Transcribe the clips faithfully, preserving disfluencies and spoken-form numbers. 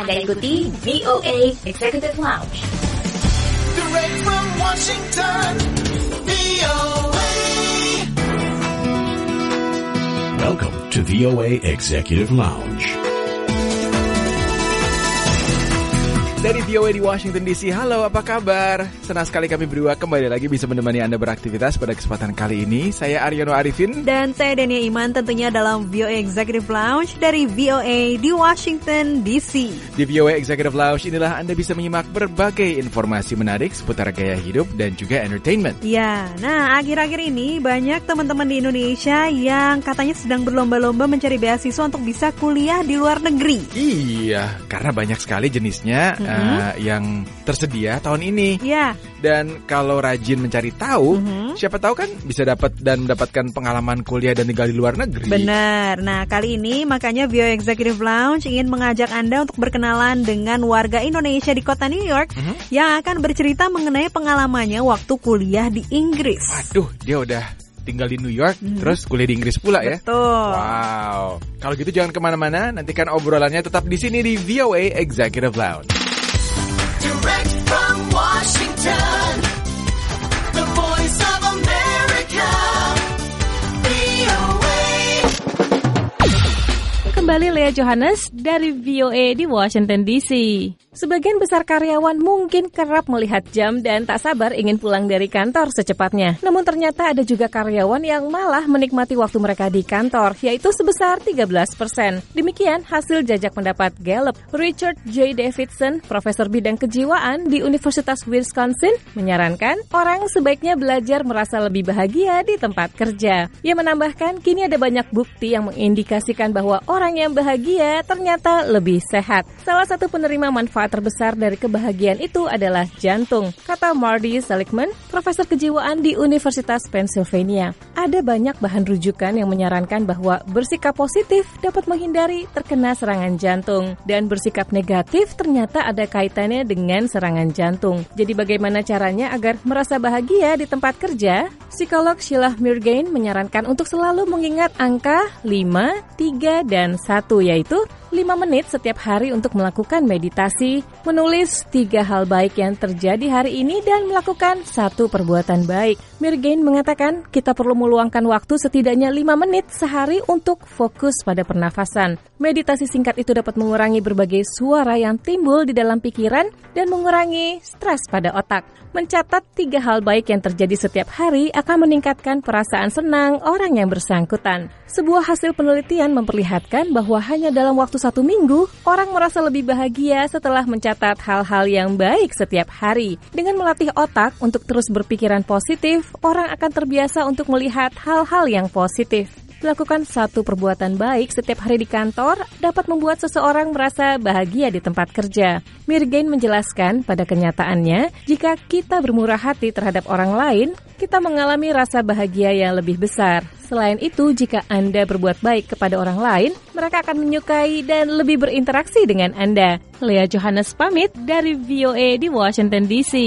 Anda ikuti V O A Executive Lounge. Direct from Washington, V O A. Welcome to V O A Executive Lounge. Dari V O A di Washington D C, halo apa kabar? Senang sekali kami berdua kembali lagi bisa menemani Anda beraktivitas pada kesempatan kali ini. Saya Aryono Arifin. Dan saya Dania Iman tentunya dalam V O A Executive Lounge dari V O A di Washington D C. Di V O A Executive Lounge inilah Anda bisa menyimak berbagai informasi menarik seputar gaya hidup dan juga entertainment. Ya, nah akhir-akhir ini banyak teman-teman di Indonesia yang katanya sedang berlomba-lomba mencari beasiswa untuk bisa kuliah di luar negeri. Iya, karena banyak sekali jenisnya. Mm-hmm. Uh, yang tersedia tahun ini. Ya. Dan kalau rajin mencari tahu, mm-hmm. siapa tahu kan bisa dapat dan mendapatkan pengalaman kuliah dan tinggal di luar negeri. Benar. Nah, kali ini makanya V O A Executive Lounge ingin mengajak Anda untuk berkenalan dengan warga Indonesia di kota New York mm-hmm. yang akan bercerita mengenai pengalamannya waktu kuliah di Inggris. Waduh, dia udah tinggal di New York, hmm. terus kuliah di Inggris pula ya. Betul. Wow. Kalau gitu jangan kemana-mana, nantikan obrolannya tetap di sini di V O A Executive Lounge. Direct from Washington, the voice of America, V O A. Kembali Lea Johannes dari V O A di Washington D C. Sebagian besar karyawan mungkin kerap melihat jam dan tak sabar ingin pulang dari kantor secepatnya. Namun ternyata ada juga karyawan yang malah menikmati waktu mereka di kantor, yaitu sebesar tiga belas persen. Demikian hasil jajak pendapat Gallup. Richard J. Davidson, profesor bidang kejiwaan di Universitas Wisconsin, menyarankan orang sebaiknya belajar merasa lebih bahagia di tempat kerja. Ia menambahkan, kini ada banyak bukti yang mengindikasikan bahwa orang yang bahagia ternyata lebih sehat. Salah satu penerima manfaat terbesar dari kebahagiaan itu adalah jantung, kata Marty Seligman, profesor kejiwaan di Universitas Pennsylvania. Ada banyak bahan rujukan yang menyarankan bahwa bersikap positif dapat menghindari terkena serangan jantung, dan bersikap negatif ternyata ada kaitannya dengan serangan jantung. Jadi bagaimana caranya agar merasa bahagia di tempat kerja? Psikolog Sheila Mirgain menyarankan untuk selalu mengingat angka lima, tiga, dan satu, yaitu lima menit setiap hari untuk melakukan meditasi, menulis tiga hal baik yang terjadi hari ini, dan melakukan satu perbuatan baik. Mirgain mengatakan kita perlu meluangkan waktu setidaknya lima menit sehari untuk fokus pada pernafasan. Meditasi singkat itu dapat mengurangi berbagai suara yang timbul di dalam pikiran dan mengurangi stres pada otak. Mencatat tiga hal baik yang terjadi setiap hari akan meningkatkan perasaan senang orang yang bersangkutan. Sebuah hasil penelitian memperlihatkan bahwa hanya dalam waktu satu minggu, orang merasa lebih bahagia setelah mencatat hal-hal yang baik setiap hari. Dengan melatih otak untuk terus berpikiran positif, orang akan terbiasa untuk melihat hal-hal yang positif. Melakukan satu perbuatan baik setiap hari di kantor dapat membuat seseorang merasa bahagia di tempat kerja. Mirgain menjelaskan, pada kenyataannya, jika kita bermurah hati terhadap orang lain, kita mengalami rasa bahagia yang lebih besar. Selain itu, jika Anda berbuat baik kepada orang lain, mereka akan menyukai dan lebih berinteraksi dengan Anda. Lea Johannes pamit dari V O A di Washington D C.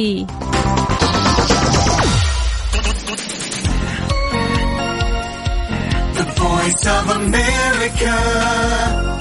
Voice of America,